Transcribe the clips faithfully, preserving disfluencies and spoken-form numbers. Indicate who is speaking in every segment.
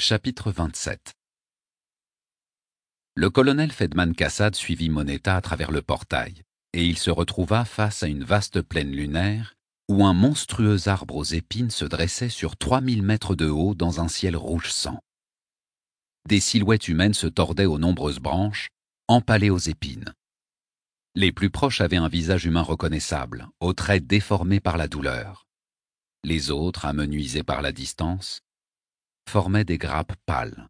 Speaker 1: Chapitre vingt-sept. Le colonel Fedman Kassad suivit Moneta à travers le portail, et il se retrouva face à une vaste plaine lunaire où un monstrueux arbre aux épines se dressait sur trois mille mètres de haut dans un ciel rouge sang. Des silhouettes humaines se tordaient aux nombreuses branches, empalées aux épines. Les plus proches avaient un visage humain reconnaissable, aux traits déformés par la douleur. Les autres, amenuisés par la distance, formaient des grappes pâles.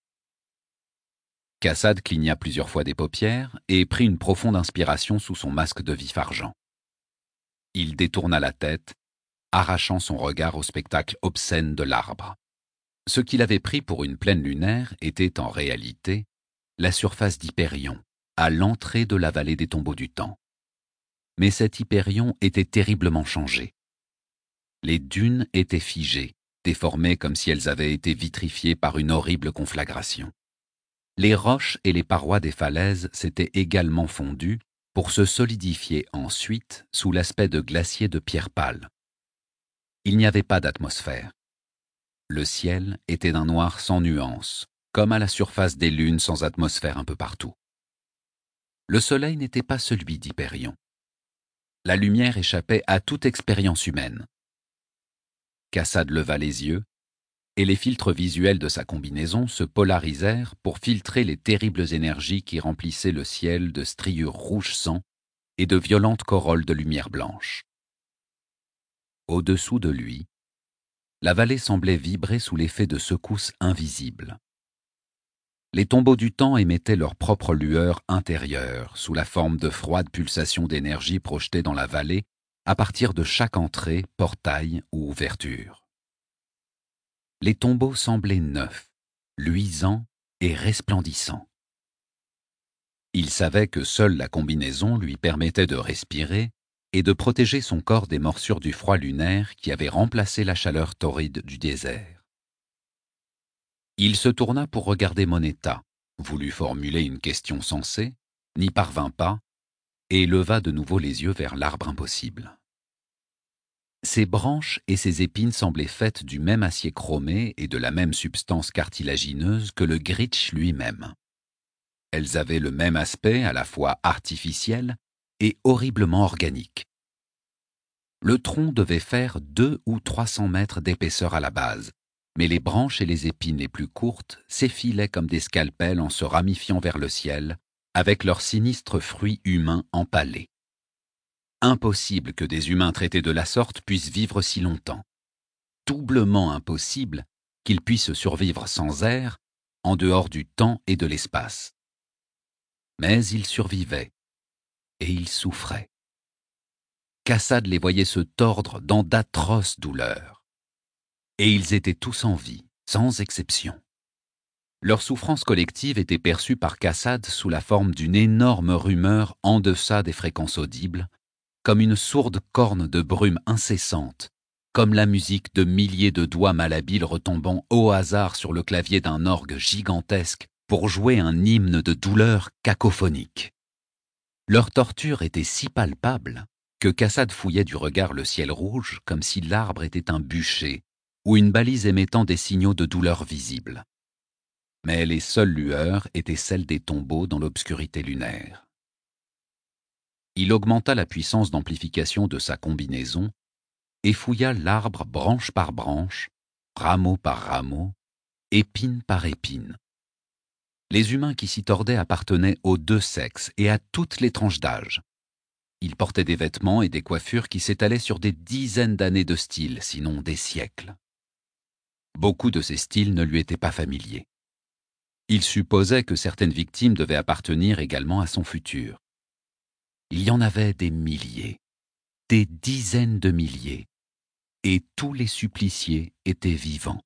Speaker 1: Kassad cligna plusieurs fois des paupières et prit une profonde inspiration sous son masque de vif argent. Il détourna la tête, arrachant son regard au spectacle obscène de l'arbre. Ce qu'il avait pris pour une plaine lunaire était en réalité la surface d'Hyperion, à l'entrée de la vallée des tombeaux du temps. Mais cet Hyperion était terriblement changé. Les dunes étaient figées, déformées comme si elles avaient été vitrifiées par une horrible conflagration. Les roches et les parois des falaises s'étaient également fondues pour se solidifier ensuite sous l'aspect de glaciers de pierre pâle. Il n'y avait pas d'atmosphère. Le ciel était d'un noir sans nuance, comme à la surface des lunes sans atmosphère un peu partout. Le soleil n'était pas celui d'Hyperion. La lumière échappait à toute expérience humaine. Kassad leva les yeux, et les filtres visuels de sa combinaison se polarisèrent pour filtrer les terribles énergies qui remplissaient le ciel de striures rouge sang et de violentes corolles de lumière blanche. Au-dessous de lui, la vallée semblait vibrer sous l'effet de secousses invisibles. Les tombeaux du temps émettaient leur propre lueur intérieure sous la forme de froides pulsations d'énergie projetées dans la vallée à partir de chaque entrée, portail ou ouverture. Les tombeaux semblaient neufs, luisants et resplendissants. Il savait que seule la combinaison lui permettait de respirer et de protéger son corps des morsures du froid lunaire qui avait remplacé la chaleur torride du désert. Il se tourna pour regarder Moneta, voulut formuler une question sensée, n'y parvint pas, et leva de nouveau les yeux vers l'arbre impossible. Ses branches et ses épines semblaient faites du même acier chromé et de la même substance cartilagineuse que le gritch lui-même. Elles avaient le même aspect à la fois artificiel et horriblement organique. Le tronc devait faire deux ou trois cents mètres d'épaisseur à la base, mais les branches et les épines les plus courtes s'effilaient comme des scalpels en se ramifiant vers le ciel, avec leurs sinistres fruits humains empalés. Impossible que des humains traités de la sorte puissent vivre si longtemps. Doublement impossible qu'ils puissent survivre sans air, en dehors du temps et de l'espace. Mais ils survivaient, et ils souffraient. Kassad les voyait se tordre dans d'atroces douleurs. Et ils étaient tous en vie, sans exception. Leur souffrance collective était perçue par Kassad sous la forme d'une énorme rumeur en deçà des fréquences audibles, comme une sourde corne de brume incessante, comme la musique de milliers de doigts malhabiles retombant au hasard sur le clavier d'un orgue gigantesque pour jouer un hymne de douleur cacophonique. Leur torture était si palpable que Kassad fouillait du regard le ciel rouge comme si l'arbre était un bûcher ou une balise émettant des signaux de douleur visibles. Mais les seules lueurs étaient celles des tombeaux dans l'obscurité lunaire. Il augmenta la puissance d'amplification de sa combinaison et fouilla l'arbre branche par branche, rameau par rameau, épine par épine. Les humains qui s'y tordaient appartenaient aux deux sexes et à toutes les tranches d'âge. Ils portaient des vêtements et des coiffures qui s'étalaient sur des dizaines d'années de style, sinon des siècles. Beaucoup de ces styles ne lui étaient pas familiers. Il supposait que certaines victimes devaient appartenir également à son futur. Il y en avait des milliers, des dizaines de milliers, et tous les suppliciés étaient vivants.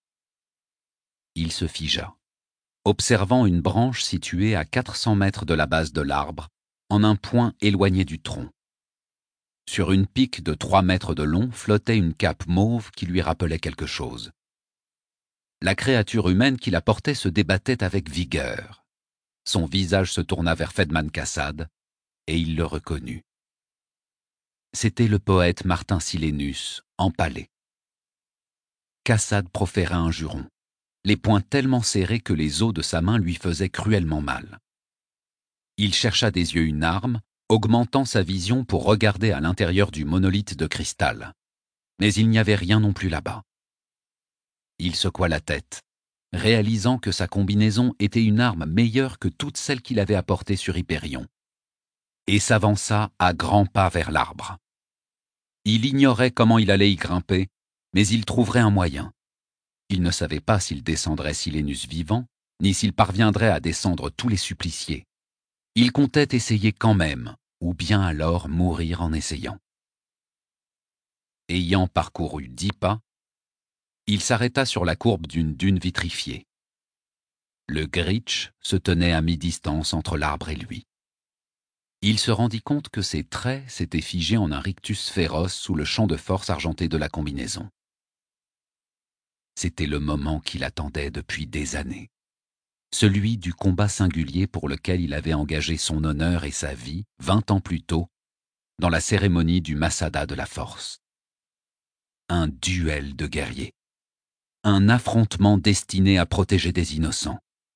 Speaker 1: Il se figea, observant une branche située à quatre cents mètres de la base de l'arbre, en un point éloigné du tronc. Sur une pique de trois mètres de long flottait une cape mauve qui lui rappelait quelque chose. La créature humaine qui la portait se débattait avec vigueur. Son visage se tourna vers Fedman Kassad, et il le reconnut. C'était le poète Martin Silenus, empalé. Kassad proféra un juron. les poings tellement serrés que les os de sa main lui faisaient cruellement mal. Il chercha des yeux une arme, augmentant sa vision pour regarder à l'intérieur du monolithe de cristal. Mais il n'y avait rien non plus là-bas. Il secoua la tête, réalisant que sa combinaison était une arme meilleure que toutes celles qu'il avait apportées sur Hyperion, et s'avança à grands pas vers l'arbre. Il ignorait comment il allait y grimper, mais il trouverait un moyen. Il ne savait pas s'il descendrait Silenus vivant, ni s'il parviendrait à descendre tous les suppliciés. Il comptait essayer quand même, ou bien alors mourir en essayant. Ayant parcouru dix pas, il s'arrêta sur la courbe d'une dune vitrifiée. Le Gritch se tenait à mi-distance entre l'arbre et lui. Il se rendit compte que ses traits s'étaient figés en un rictus féroce sous le champ de force argenté de la combinaison. C'était le moment qu'il attendait depuis des années. Celui du combat singulier pour lequel il avait engagé son honneur et sa vie, vingt ans plus tôt, dans la cérémonie du Masada de la Force. Un duel de guerriers. Un affrontement destiné à protéger des innocents.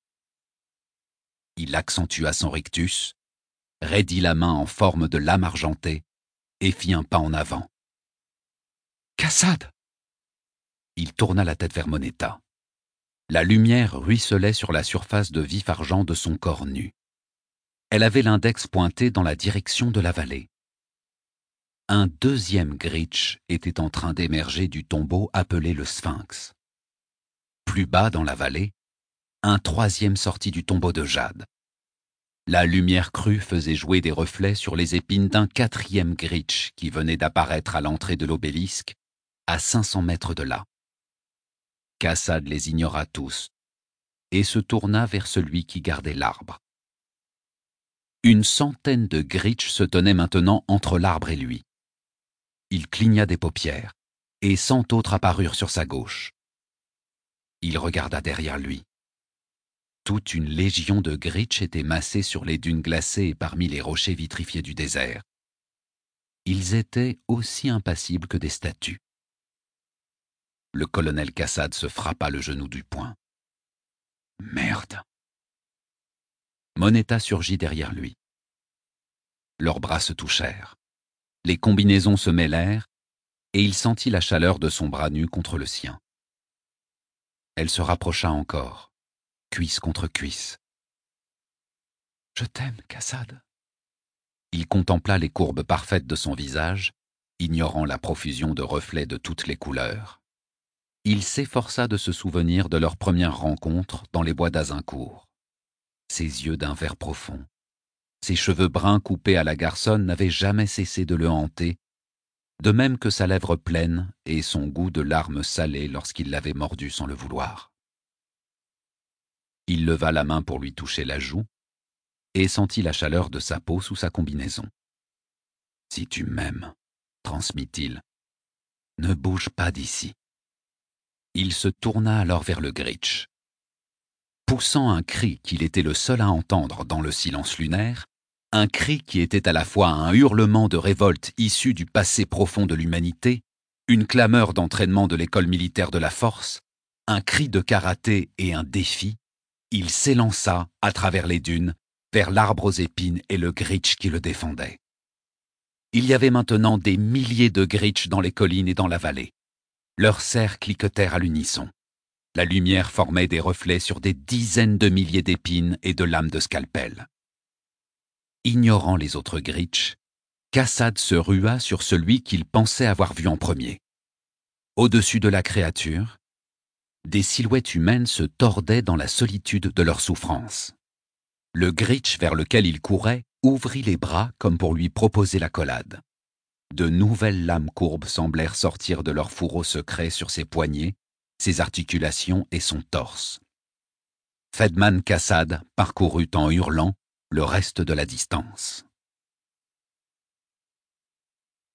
Speaker 1: Il accentua son rictus, raidit la main en forme de lame argentée et fit un pas en avant. « Cassad !» Il tourna la tête vers Moneta. La lumière ruisselait sur la surface de vif argent de son corps nu. Elle avait l'index pointé dans la direction de la vallée. Un deuxième Gritch était en train d'émerger du tombeau appelé le Sphinx. Plus bas dans la vallée, un troisième sortit du tombeau de jade. La lumière crue faisait jouer des reflets sur les épines d'un quatrième Gritch qui venait d'apparaître à l'entrée de l'obélisque, à cinq cents mètres de là. Cassad les ignora tous et se tourna vers celui qui gardait l'arbre. Une centaine de Gritch se tenaient maintenant entre l'arbre et lui. Il cligna des paupières et cent autres apparurent sur sa gauche. Il regarda derrière lui. Toute une légion de Gritch était massée sur les dunes glacées et parmi les rochers vitrifiés du désert. Ils étaient aussi impassibles que des statues. Le colonel Cassad se frappa le genou du poing. Merde! Moneta surgit derrière lui. Leurs bras se touchèrent. Les combinaisons se mêlèrent et il sentit la chaleur de son bras nu contre le sien. Elle se rapprocha encore, cuisse contre cuisse. « Je t'aime, Cassad. » Il contempla les courbes parfaites de son visage, ignorant la profusion de reflets de toutes les couleurs. Il s'efforça de se souvenir de leur première rencontre dans les bois d'Azincourt. Ses yeux d'un vert profond, ses cheveux bruns coupés à la garçonne n'avaient jamais cessé de le hanter, de même que sa lèvre pleine et son goût de larmes salées lorsqu'il l'avait mordu sans le vouloir. Il leva la main pour lui toucher la joue et sentit la chaleur de sa peau sous sa combinaison. « Si tu m'aimes, transmit-il, ne bouge pas d'ici. » Il se tourna alors vers le Gritch. Poussant un cri qu'il était le seul à entendre dans le silence lunaire, un cri qui était à la fois un hurlement de révolte issu du passé profond de l'humanité, une clameur d'entraînement de l'école militaire de la force, un cri de karaté et un défi, il s'élança à travers les dunes vers l'arbre aux épines et le Gritch qui le défendait. Il y avait maintenant des milliers de Gritch dans les collines et dans la vallée. Leurs serres cliquetèrent à l'unisson. La lumière formait des reflets sur des dizaines de milliers d'épines et de lames de scalpel. Ignorant les autres Gritch, Cassad se rua sur celui qu'il pensait avoir vu en premier. Au-dessus de la créature, des silhouettes humaines se tordaient dans la solitude de leur souffrance. Le Gritch vers lequel il courait ouvrit les bras comme pour lui proposer l'accolade. De nouvelles lames courbes semblèrent sortir de leur fourreau secret sur ses poignets, ses articulations et son torse. Fedman Cassad parcourut en hurlant le reste de la distance.